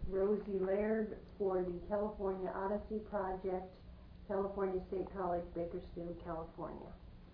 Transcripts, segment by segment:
Rosie Laird for the California Odyssey Project, California State College, Bakersfield, California.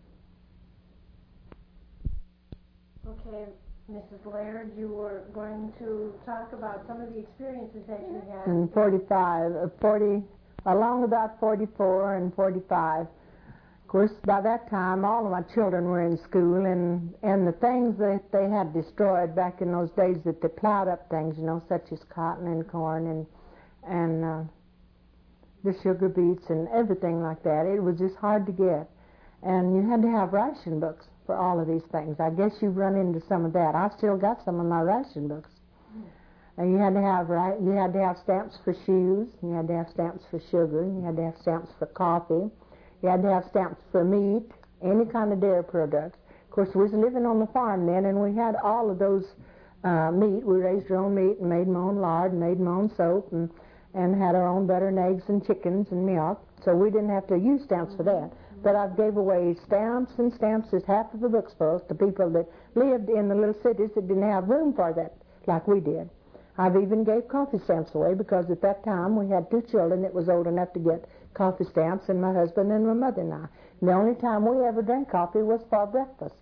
Okay, Mrs. Laird, you were going to talk about some of the experiences that you had. In 40, along about 44 and 45. Of course, by that time, all of my children were in school, and the things that they had destroyed back in those days, that they plowed up things, you know, such as cotton and corn and the sugar beets and everything like that. It was just hard to get. And you had to have ration books for all of these things. I guess you've run into some of that. I've still got some of my ration books. And you had to have stamps for shoes, you had to have stamps for sugar, you had to have stamps for coffee, you had to have stamps for meat, any kind of dairy products. Of course, we was living on the farm then, and we had all of those meat. We raised our own meat and made my own lard and made my own soap and had our own butter and eggs and chickens and milk. So we didn't have to use stamps for that. But I gave away stamps and stamps as half of the books for us to people that lived in the little cities that didn't have room for that like we did. I've even gave coffee stamps away because at that time we had 2 children that was old enough to get coffee stamps, and my husband and my mother and I. And the only time we ever drank coffee was for breakfast.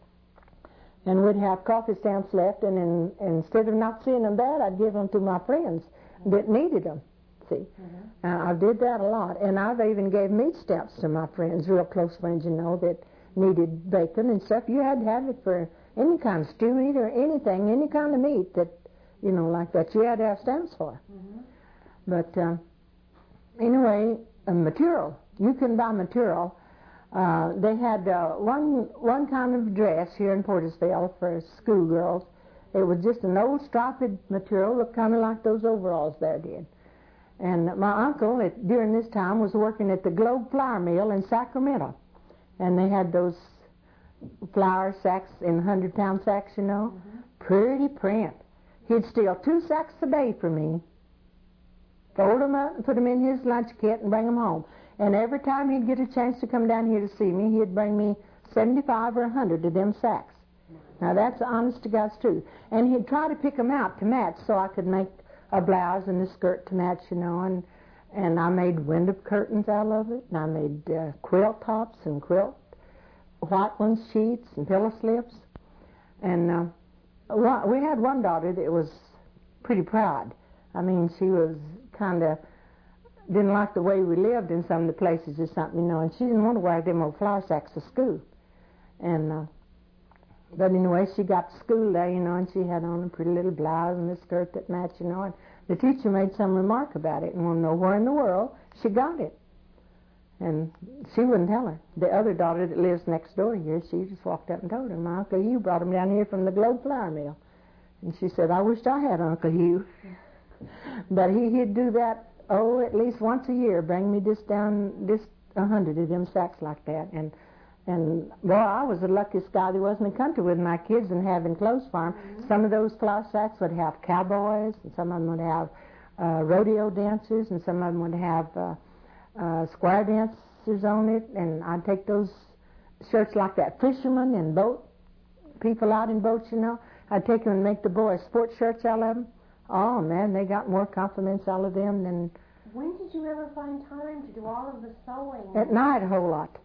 And we'd have coffee stamps left, and instead of not seeing them bad, I'd give them to my friends that needed them. See, I did that a lot, and I've even gave meat stamps to my friends, real close friends, you know, that needed bacon and stuff. You had to have it for any kind of stew meat or anything, any kind of meat that, you know, like that, you had to have stamps for. But anyway, material. You can buy material. They had one kind of dress here in Portersville for schoolgirls. It was just an old striped material, looked kind of like those overalls there did. And my uncle, during this time, was working at the Globe Flour Mill in Sacramento. And they had those flour sacks in 100-pound sacks, you know. Pretty print. He'd steal 2 sacks a day from me, fold them up and put them in his lunch kit and bring them home. And every time he'd get a chance to come down here to see me, he'd bring me 75 or 100 of them sacks. Now, that's honest to God's truth. And he'd try to pick them out to match so I could make a blouse and a skirt to match, you know. And I made window curtains out of it, and I made quilt tops and white ones, sheets and pillow slips. And we had one daughter that was pretty proud. I mean, she was kind of, didn't like the way we lived in some of the places or something, you know, and she didn't want to wear them old flour sacks to school. And, but anyway, she got to school there, you know, and she had on a pretty little blouse and a skirt that matched, you know, and the teacher made some remark about it and wanted to know where in the world she got it. And she wouldn't tell her. The other daughter that lives next door here, she just walked up and told her, "My Uncle Hugh brought them down here from the Globe Flour Mill." And she said, "I wished I had Uncle Hugh." But he'd do that, at least once a year, bring me this 100 of them sacks like that. And boy, I was the luckiest guy there was in the country with my kids and having clothes for them. Some of those flour sacks would have cowboys, and some of them would have rodeo dancers, and some of them would have square dancers on it. And I'd take those shirts like that, fishermen and boat people out in boats, you know. I'd take them and make the boys sports shirts out of them. Oh, man, they got more compliments out of them than... When did you ever find time to do all of the sewing? At night, a whole lot.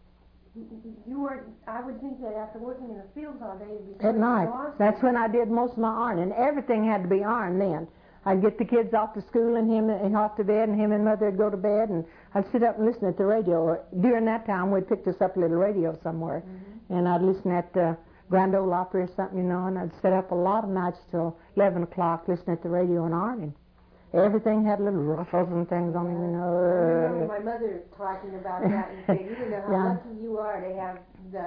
I would think that after working in the fields all day, you'd be at night. Exhausted. That's when I did most of my ironing. Everything had to be ironed then. I'd get the kids off to school and off to bed, and him and Mother would go to bed, and I'd sit up and listen at the radio. During that time, we'd picked us up a little radio somewhere, and I'd listen at Grand Ole Opry or something, you know, and I'd sit up a lot of nights till 11 o'clock listening at the radio and ironing. Everything had little ruffles and things on it, you know. I remember my mother talking about that and saying, you don't know how lucky you are to have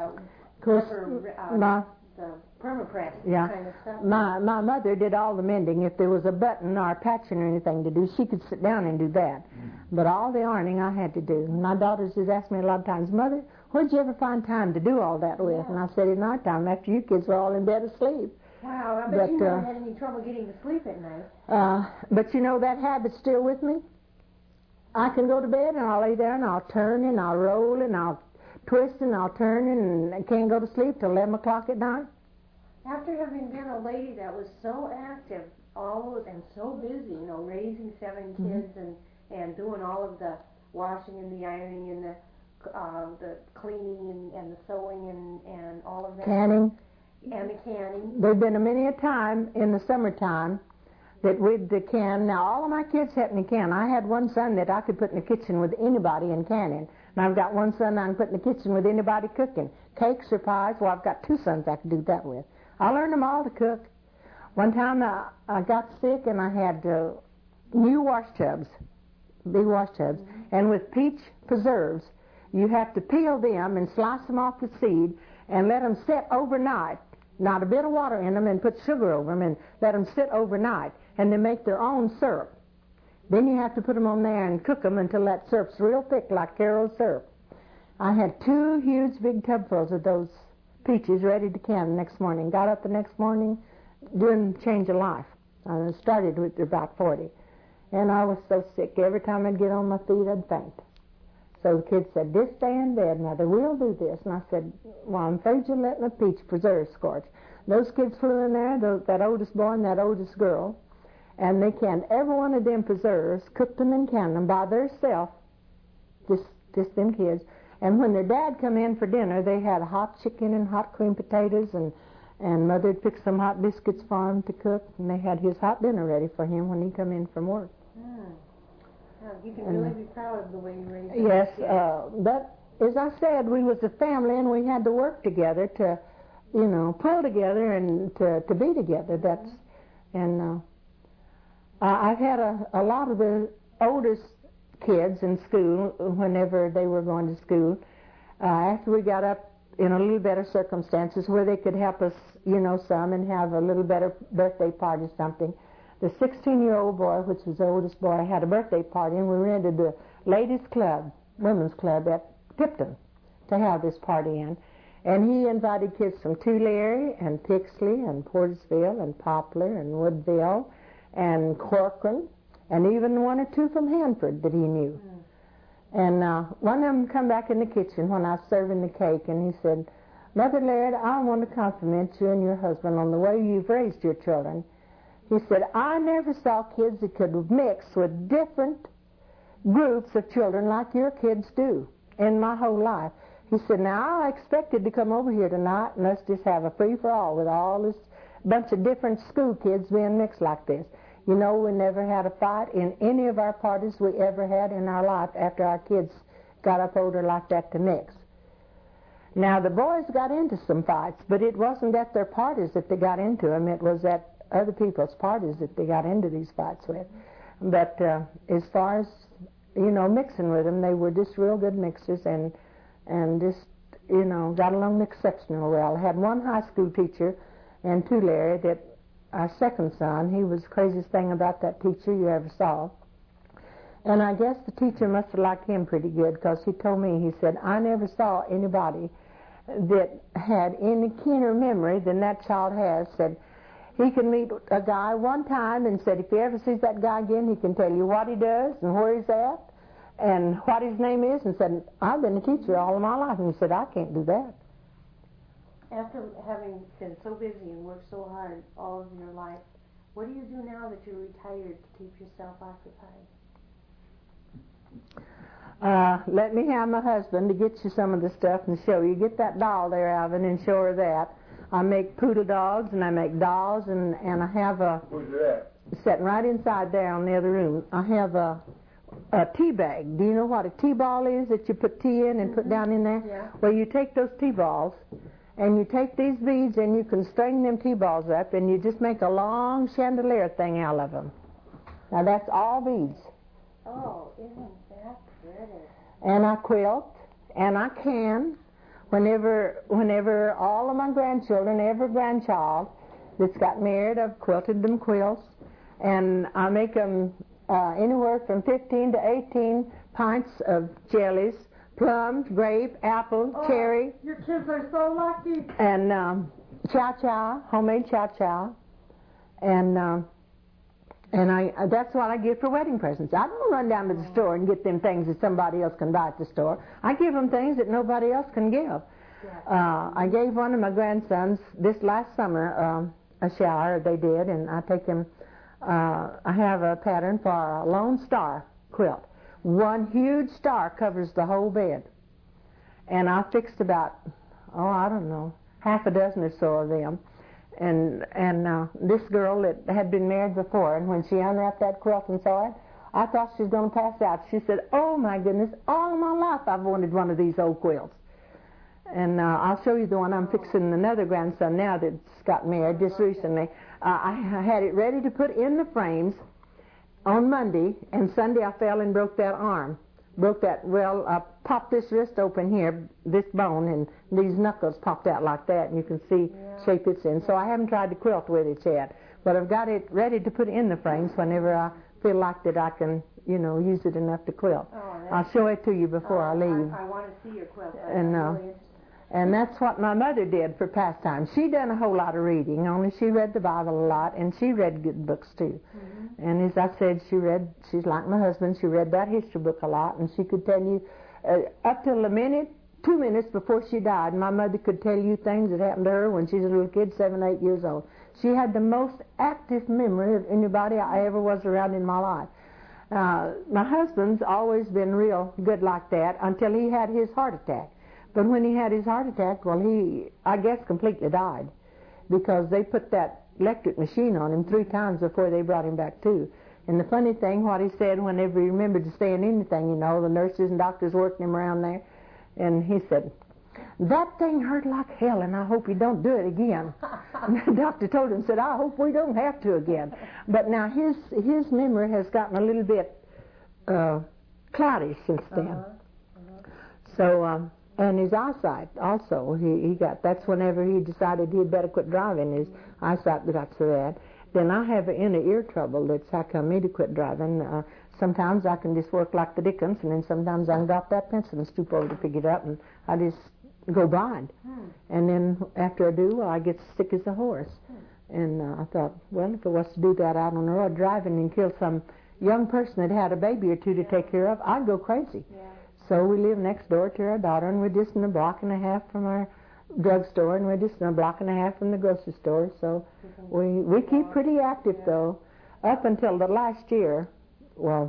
the permapress kind of stuff. My mother did all the mending. If there was a button or a patching or anything to do, she could sit down and do that. But all the ironing I had to do. My daughters just asked me a lot of times, "Mother, where'd you ever find time to do all that with?" And I said, "At night time, after you kids were all in bed asleep." Wow, I bet you never had any trouble getting to sleep at night. But you know, that habit's still with me. I can go to bed and I'll lay there and I'll turn and I'll roll and I'll twist and I'll turn and I can't go to sleep till 11 o'clock at night. After having been a lady that was so active and so busy, you know, raising 7 kids and doing all of the washing and the ironing and the cleaning and the sewing and all of that. Canning. And the canning. There'd been many a time in the summertime that we'd can. Now, all of my kids helped me can. I had one son that I could put in the kitchen with anybody in canning. And I've got one son I can put in the kitchen with anybody cooking. Cakes or pies, well, I've got 2 sons I could do that with. I learned them all to cook. One time I got sick and I had new wash tubs, big wash tubs, and with peach preserves, you have to peel them and slice them off the seed and let them sit overnight. Not a bit of water in them, and put sugar over them and let them sit overnight, and they make their own syrup. Then you have to put them on there and cook them until that syrup's real thick, like Caro's syrup. I had 2 huge big tubfuls of those peaches ready to can the next morning. Got up the next morning doing change of life. I started with about 40. And I was so sick. Every time I'd get on my feet, I'd faint. So the kids said, just stay in bed, Mother. We'll do this. And I said, well, I'm afraid you're letting the peach preserve scorch. Those kids flew in there, that oldest boy and that oldest girl, and they canned every one of them preserves, cooked them and canned them by themselves, just them kids. And when their dad come in for dinner, they had hot chicken and hot cream potatoes, and Mother had picked some hot biscuits for him to cook, and they had his hot dinner ready for him when he come in from work. You can really be proud of the way you raised them. Yes, but as I said, we was a family, and we had to work together to, you know, pull together and to be together. That's, and I've had a lot of the oldest kids in school whenever they were going to school. After we got up in a little better circumstances where they could help us, you know, some and have a little better birthday party or something. The 16-year-old boy, which was the oldest boy, had a birthday party, and we rented the ladies' club, women's club at Tipton to have this party in. And he invited kids from Tulare and Pixley and Portersville and Poplar and Woodville and Corcoran, and even 1 or 2 from Hanford that he knew. And one of them come back in the kitchen when I was serving the cake, and he said, Mother Laird, I want to compliment you and your husband on the way you've raised your children. He said, I never saw kids that could mix with different groups of children like your kids do in my whole life. He said, now I expected to come over here tonight and let's just have a free-for-all with all this bunch of different school kids being mixed like this. You know, we never had a fight in any of our parties we ever had in our life after our kids got up older like that to mix. Now, the boys got into some fights, but it wasn't at their parties that they got into them. It was at other people's parties that they got into these fights with. But as far as, you know, mixing with them, they were just real good mixers and just, you know, got along exceptional well. I had one high school teacher in Tulare that our second son, he was the craziest thing about that teacher you ever saw. And I guess the teacher must have liked him pretty good because he told me, he said, I never saw anybody that had any keener memory than that child has. Said he can meet a guy one time and said if he ever sees that guy again, he can tell you what he does and where he's at and what his name is, and said, I've been a teacher all of my life. And he said, I can't do that. After having been so busy and worked so hard all of your life, what do you do now that you're retired to keep yourself occupied? Let me have my husband to get you some of the stuff and show you. Get that doll there, Alvin, and show her that. I make poodle dogs and I make dolls, and I have a... Who's that? Sitting right inside there on the other room. I have a tea bag. Do you know what a tea ball is that you put tea in and put down in there? Yeah. Well, you take those tea balls and you take these beads and you can string them tea balls up and you just make a long chandelier thing out of them. Now that's all beads. Oh, isn't that pretty? And I quilt and I can. Whenever all of my grandchildren, every grandchild that's got married, I've quilted them quilts, and I make them anywhere from 15 to 18 pints of jellies, plums, grape, apple, cherry. Your kids are so lucky. And chow-chow, homemade chow-chow. And that's what I give for wedding presents. I don't run down to the store and get them things that somebody else can buy at the store. I give them things that nobody else can give. I gave one of my grandsons this last summer a shower, they did, and I take him I have a pattern for a Lone Star quilt. One huge star covers the whole bed. And I fixed about, I don't know, half a dozen or so of them. And this girl that had been married before, and when she unwrapped that quilt and saw it, I thought she was going to pass out. She said, "Oh my goodness, all my life I've wanted one of these old quilts." And I'll show you the one I'm fixing another grandson now that's got married just recently. I had it ready to put in the frames on Monday, and Sunday I fell and broke that arm. Broke that, I popped this wrist open here, this bone, and these knuckles popped out like that, and you can see shape it's in. So I haven't tried to quilt with it yet, but I've got it ready to put in the frames whenever I feel like that I can, use it enough to quilt. I'll show it to you before I leave. I want to see your quilt. And that's what my mother did for pastime. She done a whole lot of reading, only she read the Bible a lot, and she read good books too. Mm-hmm. And as I said, she's like my husband, she read that history book a lot, and she could tell you, up till 2 minutes before she died, my mother could tell you things that happened to her when she was a little kid, 7, 8 years old. She had the most active memory of anybody I ever was around in my life. My husband's always been real good like that until he had his heart attack. But when he had his heart attack, he, I guess, completely died because they put that electric machine on him 3 times before they brought him back to. And the funny thing, what he said whenever he remembered to say anything, the nurses and doctors working him around there, and he said, "That thing hurt like hell, and I hope you don't do it again." And the doctor told him, said, "I hope we don't have to again." But now his memory has gotten a little bit cloudy since then. So, and his eyesight also, that's whenever he decided he'd better quit driving, his eyesight got so bad. Then I have an inner ear trouble that's how come me to quit driving. Sometimes I can just work like the Dickens, and then sometimes I can drop that pencil and stoop over to pick it up, and I just go blind. And then after I do, I get sick as a horse. And I thought, well, if it was to do that out on the road driving and kill some young person that had a baby or two to take care of, I'd go crazy. So we live next door to our daughter, and we're just in a block and a half from our drugstore, and we're just in a block and a half from the grocery store. So we keep pretty active, though. Up until the last year, we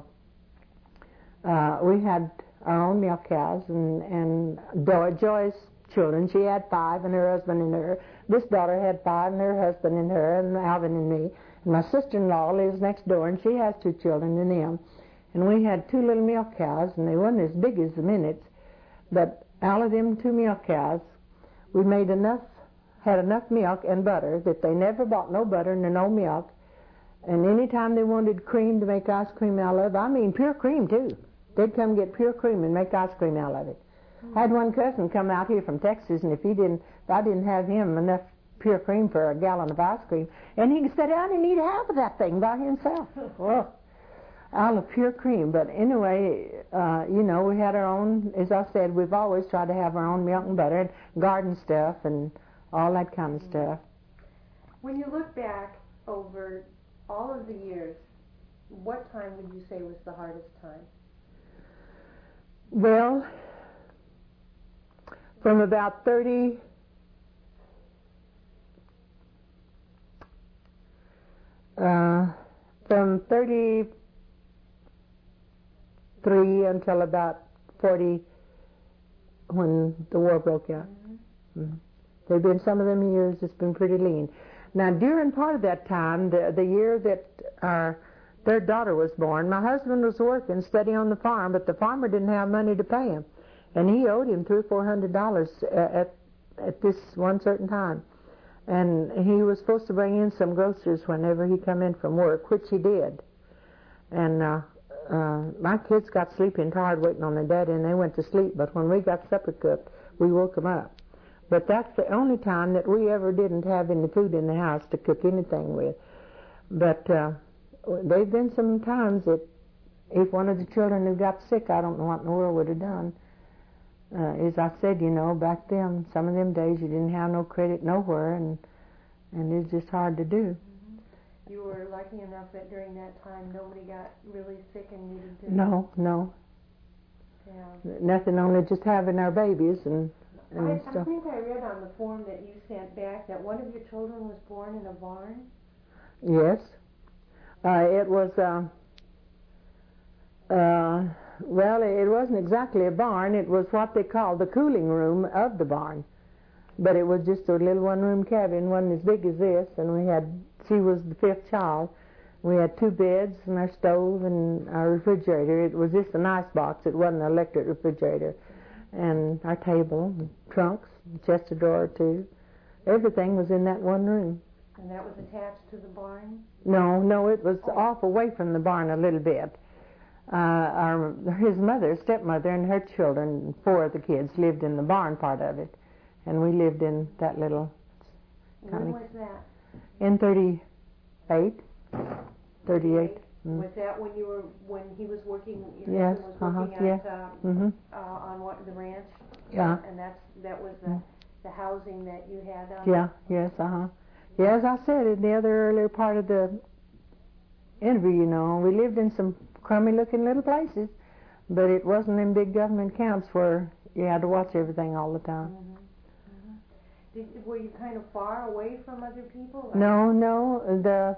had our own milk cows, and Joy's children, she had 5, and her husband and her. This daughter had 5, and her husband and her, and Alvin and me. And my sister-in-law lives next door, and she has 2 children and them. And we had 2 little milk cows, and they weren't as big as the Minutes, but out of them 2 milk cows, we had enough milk and butter that they never bought no butter and no milk. And any time they wanted cream to make ice cream out of, I mean pure cream too, they'd come get pure cream and make ice cream out of it. I had one cousin come out here from Texas, and if I didn't have him enough pure cream for a gallon of ice cream, and he could sit down and eat half of that thing by himself. Well, out of pure cream. But anyway, we had our own, as I said, we've always tried to have our own milk and butter and garden stuff and all that kind of stuff. When you look back over all of the years, what time would you say was the hardest time? Well, from about 33 until about 40 when the war broke out. There have been some of them years it's been pretty lean. Now, during part of that time, the year that our third daughter was born, my husband was working, steady on the farm, but the farmer didn't have money to pay him. And he owed him $300 or $400 at this one certain time. And he was supposed to bring in some groceries whenever he come in from work, which he did. And my kids got sleeping tired waiting on their daddy, and they went to sleep. But when we got supper cooked, we woke them up. But that's the only time that we ever didn't have any food in the house to cook anything with. But there've been some times that if one of the children had got sick, I don't know what in the world would have done. As I said, back then, some of them days you didn't have no credit nowhere, and it's just hard to do. You were lucky enough that during that time nobody got really sick and needed to... No. Yeah. Nothing, only just having our babies and stuff. I think I read on the form that you sent back that one of your children was born in a barn. Yes. It was, well, it wasn't exactly a barn. It was what they called the cooling room of the barn. But it was just a little one-room cabin, wasn't as big as this, and she was the fifth child. We had 2 beds and our stove and our refrigerator. It was just an ice box. It wasn't an electric refrigerator. And our table, and trunks, chest of drawers too. Everything was in that one room. And that was attached to the barn? No, it was off away from the barn a little bit. His mother, stepmother, and her children, 4 of the kids, lived in the barn part of it. And we lived in that little... When was that? In 38. 38. Was that when he was working? Yes. Was working yeah. On the ranch. Yeah. And that was the housing that you had on. Yeah. Yes. Yeah, as I said in the other earlier part of the interview, we lived in some crummy-looking little places, but it wasn't in big government camps where you had to watch everything all the time. Were you kind of far away from other people? No.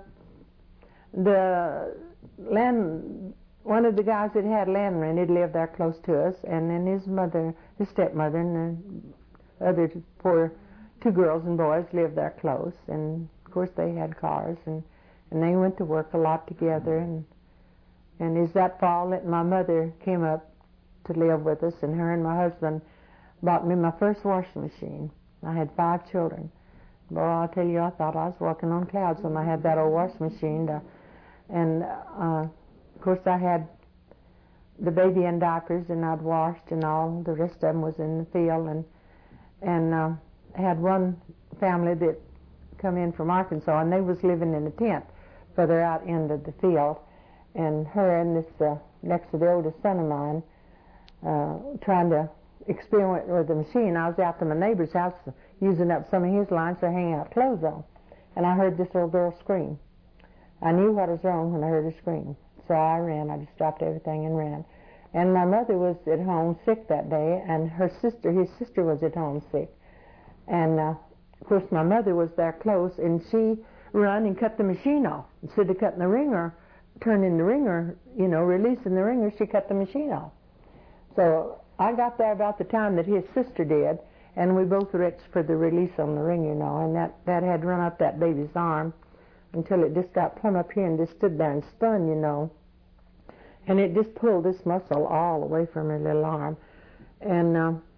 The land, one of the guys that had land rented lived there close to us, and then his stepmother, and the other 2 girls and boys lived there close, and of course they had cars, and they went to work a lot together, and it's that fall that my mother came up to live with us, and her and my husband bought me my first washing machine. I had 5 children. Boy, I'll tell you, I thought I was walking on clouds when I had that old washing machine. And of course I had the baby in diapers, and I'd washed, and all the rest of them was in the field, and I had one family that come in from Arkansas, and they was living in a tent further out into the field, and her and this next to the oldest son of mine trying to experiment with the machine. I was out to my neighbor's house using up some of his lines to hang out clothes on, and I heard this little girl scream. I knew what was wrong when I heard her scream, so I ran. I just stopped everything and ran. And my mother was at home sick that day, and his sister was at home sick. And of course my mother was there close, and she run and cut the machine off. Instead of cutting the wringer, turning the wringer, releasing the wringer, she cut the machine off. So I got there about the time that his sister did, and we both reached for the release on the ring, and that had run up that baby's arm until it just got plumb up here and just stood there and spun, and it just pulled this muscle all away from her little arm. And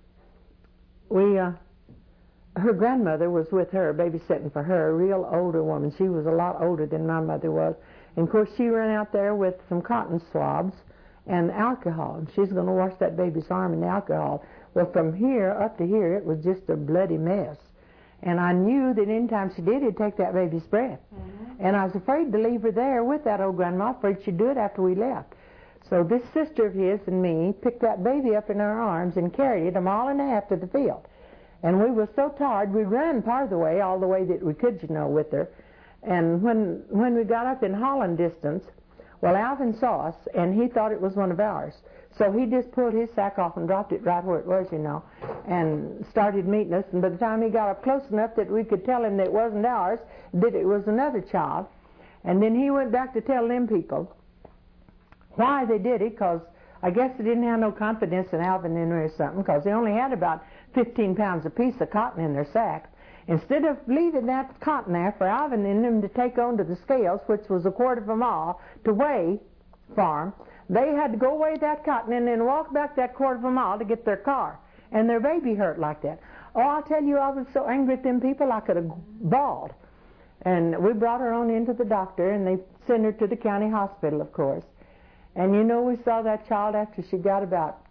her grandmother was with her, babysitting for her, a real older woman. She was a lot older than my mother was. And of course she ran out there with some cotton swabs and alcohol, and she's going to wash that baby's arm in alcohol. Well, from here up to here, it was just a bloody mess. And I knew that any time she did, it'd take that baby's breath. And I was afraid to leave her there with that old grandma, afraid she'd do it after we left. So this sister of his and me picked that baby up in our arms and carried it a mile and a half to the field. And we were so tired, we ran part of the way, all the way that we could, with her. And when we got up in hauling distance, well, Alvin saw us, and he thought it was one of ours. So he just pulled his sack off and dropped it right where it was, and started meeting us. And by the time he got up close enough that we could tell him that it wasn't ours, that it was another child. And then he went back to tell them people why they did it, because I guess they didn't have no confidence in Alvin in there or something, because they only had about 15 pounds apiece of cotton in their sack. Instead of leaving that cotton there for Alvin and them to take on to the scales, which was a quarter of a mile to weigh farm, they had to go weigh that cotton and then walk back that quarter of a mile to get their car. And their baby hurt like that. Oh, I'll tell you, I was so angry at them people I could have bawled. And we brought her on into the doctor, and they sent her to the county hospital, of course. And we saw that child after she got about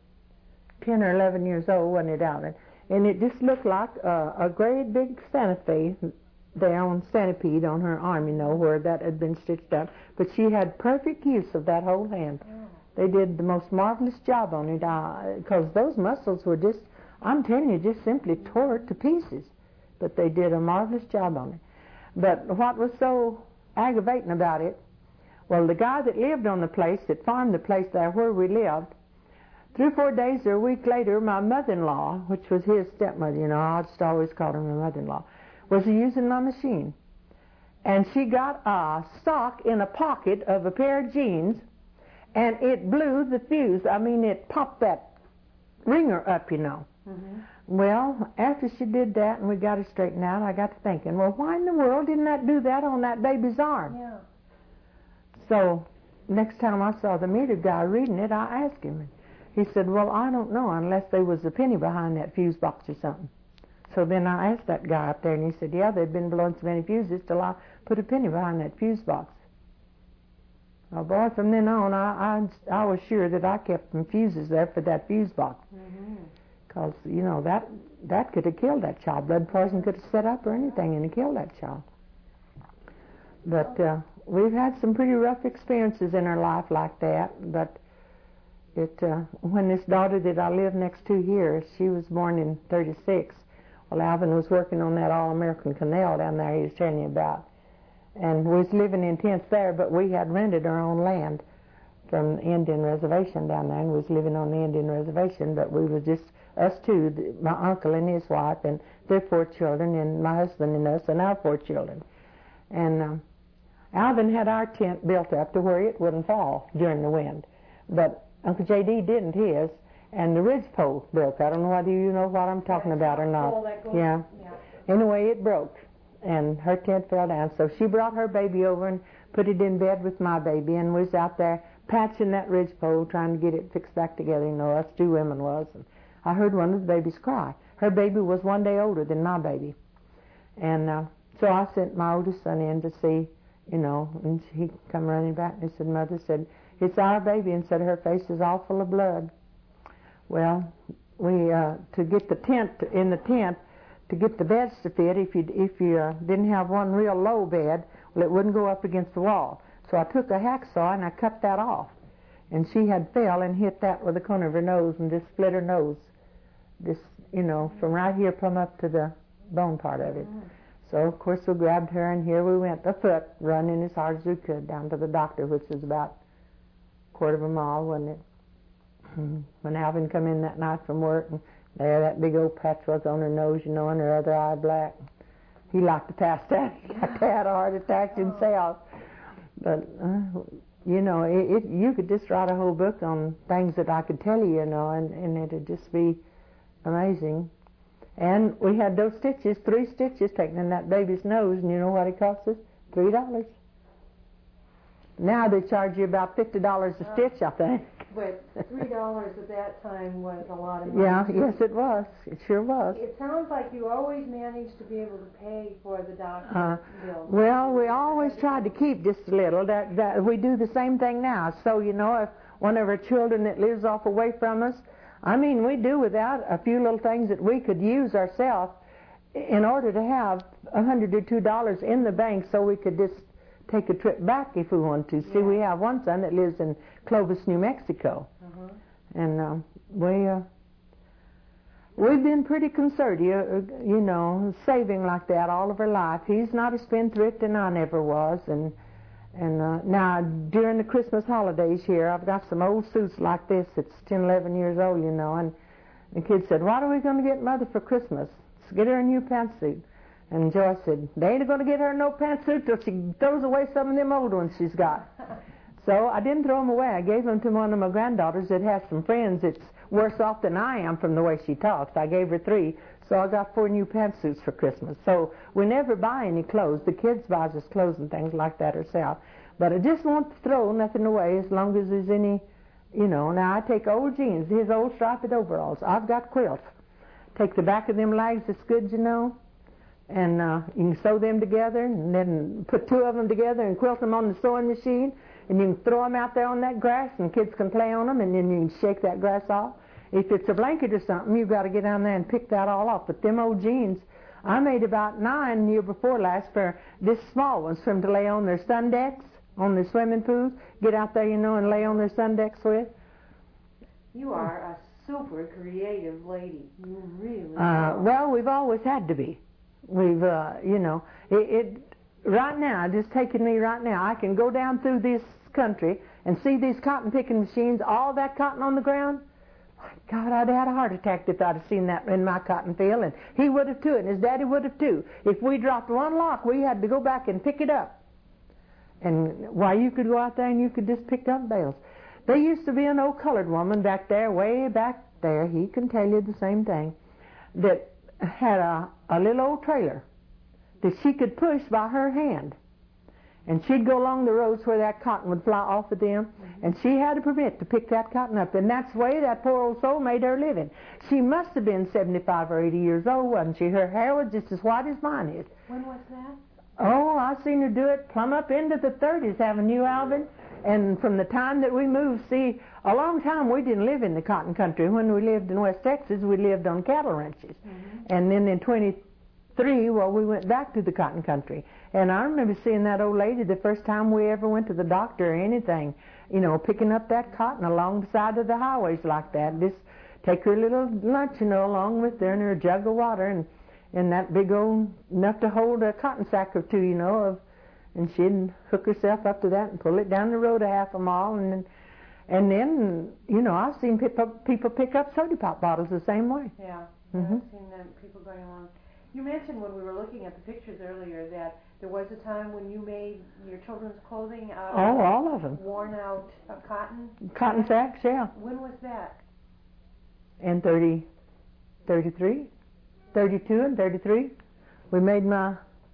10 or 11 years old, wasn't it, Alvin? And it just looked like a great big centipede there on centipede on her arm, where that had been stitched up. But she had perfect use of that whole hand. They did the most marvelous job on it, because those muscles were just, I'm telling you, just simply tore it to pieces. But they did a marvelous job on it. But what was so aggravating about it, well, the guy that lived on the place, that farmed the place there where we lived, 3 or 4 days or a week later, my mother-in-law, which was his stepmother, I just always called her my mother-in-law, was using my machine. and she got a sock in a pocket of a pair of jeans, and it blew the fuse. I mean, it popped that ringer up, you know. Mm-hmm. Well, after she did that and we got it straightened out, I got to thinking, well, why in the world didn't that do that on that baby's arm? Yeah. So next time I saw the meter guy reading it, I asked him. He said, well, I don't know unless there was a penny behind that fuse box or something. So then I asked that guy up there, and he said, yeah, they'd been blowing so many fuses till I put a penny behind that fuse box. Well, boy, from then on, I was sure that I kept some fuses there for that fuse box. Because, you know, that could have killed that child. Blood poison could have set up or anything and killed that child. But we've had some pretty rough experiences in our life like that. But when this daughter that I live next to here, she was born in 36. Well, Alvin was working on that All-American Canal down there he was telling you about. And we was living in tents there, but we had rented our own land from the Indian reservation down there, and we was living on the Indian reservation, but we was just us two, my uncle and his wife, and their 4 children, and my husband and us, and our 4 children. And Alvin had our tent built up to where it wouldn't fall during the wind. But Uncle J.D. didn't his, and the ridgepole broke. I don't know whether you know what I'm talking about or not. Yeah. Anyway, it broke, and her tent fell down. So she brought her baby over and put it in bed with my baby, and we was out there patching that ridgepole, trying to get it fixed back together. You know, us 2 women was. And I heard one of the babies cry. Her baby was 1 day older than my baby. And so I sent my oldest son in to see, you know, and he come running back and he said, Mother said, it's our baby, and said her face is all full of blood. Well, we to get the tent in the tent, to get the beds to fit, if you didn't have one real low bed, well, it wouldn't go up against the wall. So I took a hacksaw and I cut that off, and she had fell and hit that with the corner of her nose and just split her nose, this, you know, from right here plumb up to the bone part of it. So of course we grabbed her, and here we went afoot, running as hard as we could down to the doctor, which was about a quarter of a mile, wasn't it? When Alvin come in that night from work, and there that big old patch was on her nose, you know, and her other eye black. He liked to pass out. He got to have a heart attack himself. But, you know, you could just write a whole book on things that I could tell you, you know, and it'd just be amazing. And we had those stitches, 3 stitches taken in that baby's nose, and you know what it cost us? $3. Now they charge you about $50 a stitch, I think. But $3 at that time was a lot of money. Yeah, yes it was. It sure was. It sounds like you always managed to be able to pay for the doctor's bills. Well, we always tried to keep just a little. That we do the same thing now. So, you know, if one of our children that lives off away from us, I mean, we do without a few little things that we could use ourselves in order to have $100 or $2 in the bank so we could just take a trip back if we want to. See, we have one son that lives in Clovis, New Mexico, and we've been pretty conservative, you know, saving like that all of our life. He's not a spendthrift, and I never was. And now during the Christmas holidays here, I've got some old suits like this. It's 10, 11 years old, you know, and the kids said, "What are we going to get Mother for Christmas?" Let's get her a new pantsuit. And Joyce said, they ain't going to get her no pantsuit till she throws away some of them old ones she's got. So I didn't throw them away. I gave them to one of my granddaughters that has some friends that's worse off than I am from the way she talks. I gave her 3, so I got 4 new pantsuits for Christmas. So we never buy any clothes. The kids buys us clothes and things like that herself. But I just won't throw nothing away as long as there's any, you know. Now I take old jeans, his old striped overalls. I've got quilts. Take the back of them legs that's good, you know. And you can sew them together, and then put 2 of them together and quilt them on the sewing machine, and you can throw them out there on that grass, and kids can play on them, and then you can shake that grass off. If it's a blanket or something, you've got to get down there and pick that all off. But them old jeans, I made about 9 the year before last for this small ones for them to lay on their sun decks, on their swimming pools, get out there, you know, and lay on their sun decks with. You are a super creative lady. You really are. Well, we've always had to be. We've, you know, right now, just taking me right now, I can go down through this country and see these cotton picking machines, all that cotton on the ground. God, I'd had a heart attack if I'd have seen that in my cotton field, and he would have too, and his daddy would have too. If we dropped one lock, we had to go back and pick it up. And why, you could go out there and you could just pick up bales. There used to be an old colored woman back there, way back there, he can tell you the same thing, that had a little old trailer that she could push by her hand. And she'd go along the roads where that cotton would fly off of them, and she had a permit to pick that cotton up. And that's the way that poor old soul made her living. She must have been 75 or 80 years old, wasn't she? Her hair was just as white as mine is. When was that? Oh, I seen her do it plumb up into the 30s, haven't you, Alvin? And from the time that we moved, see, a long time we didn't live in the cotton country. When we lived in West Texas, we lived on cattle ranches. And then in 23, well, we went back to the cotton country. And I remember seeing that old lady the first time we ever went to the doctor or anything, you know, picking up that cotton along the side of the highways like that. Just take her little lunch, you know, along with her and her jug of water and that big old, enough to hold a cotton sack or two, you know, and she'd hook herself up to that and pull it down the road a half a mile. And then, you know, I've seen people pick up soda pop bottles the same way. Yeah, I've seen them, people going along. You mentioned when we were looking at the pictures earlier that there was a time when you made your children's clothing out of all of them. Worn out cotton? Cotton sacks, yeah. When was that? In 32 and 33. We made my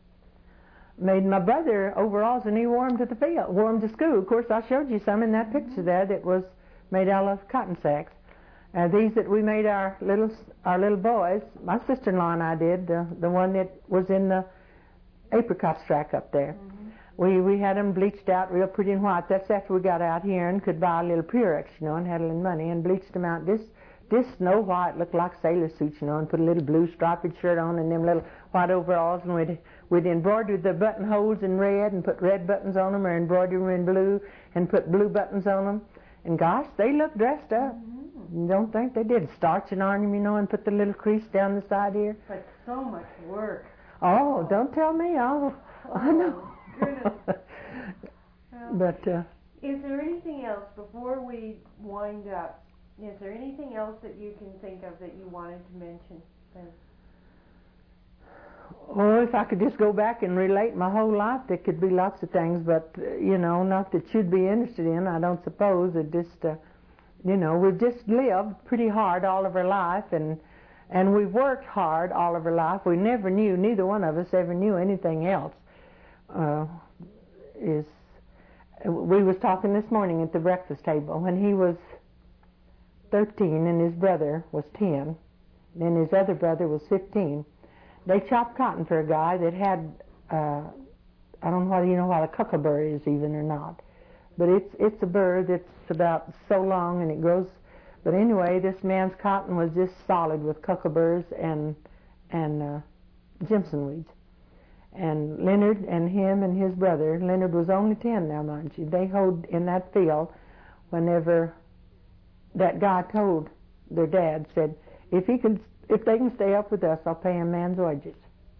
brother overalls, and he wore them to the field, wore them to school. Of course, I showed you some in that picture there that was made out of cotton sacks. These that we made our little boys, my sister-in-law and I did, the one that was in the apricot strike up there. We had them bleached out real pretty and white. That's after we got out here and could buy a little Purex, you know, and had a little money, and bleached them out. This snow white, looked like sailor suits, you know, and put a little blue striped shirt on and them little white overalls, and we'd embroider the buttonholes in red and put red buttons on them, or embroider them in blue and put blue buttons on them. And gosh, they looked dressed up. Don't think they did. Starch and iron them, you know, and put the little crease down the side here. But so much work. Oh, don't tell me. I know. But is there anything else before we wind up? Is there anything else that you can think of that you wanted to mention? Oh, if I could just go back and relate my whole life, there could be lots of things, but, you know, not that you'd be interested in, I don't suppose. It just, you know, we've just lived pretty hard all of our life, and we've worked hard all of our life. We never knew, neither one of us ever knew anything else. We was talking this morning at the breakfast table. When he was 13 and his brother was 10, and his other brother was 15, they chopped cotton for a guy that had, I don't know whether you know what a cuckabur is even or not, but it's a bird that's about so long and it grows. But anyway, this man's cotton was just solid with cuckaburs and Jimson weeds. And Leonard and him and his brother, Leonard was only 10 now, mind you, they hoed in that field whenever that guy told their dad, said, if they can stay up with us, I'll pay him man's wages.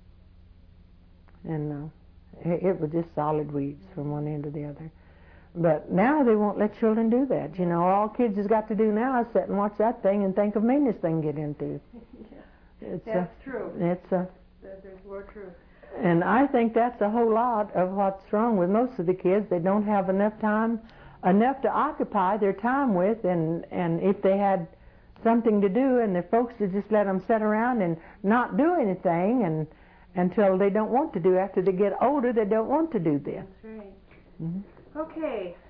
And it was just solid weeds from one end to the other. But now they won't let children do that. You know, all kids has got to do now is sit and watch that thing and think of meanness they can get into. That's true. There's more truth. And I think that's a whole lot of what's wrong with most of the kids. They don't have enough to occupy their time with, and if they had something to do, and their folks to just let them sit around and not do anything, and until they don't want to do. After they get older, they don't want to do this. That's right. Okay,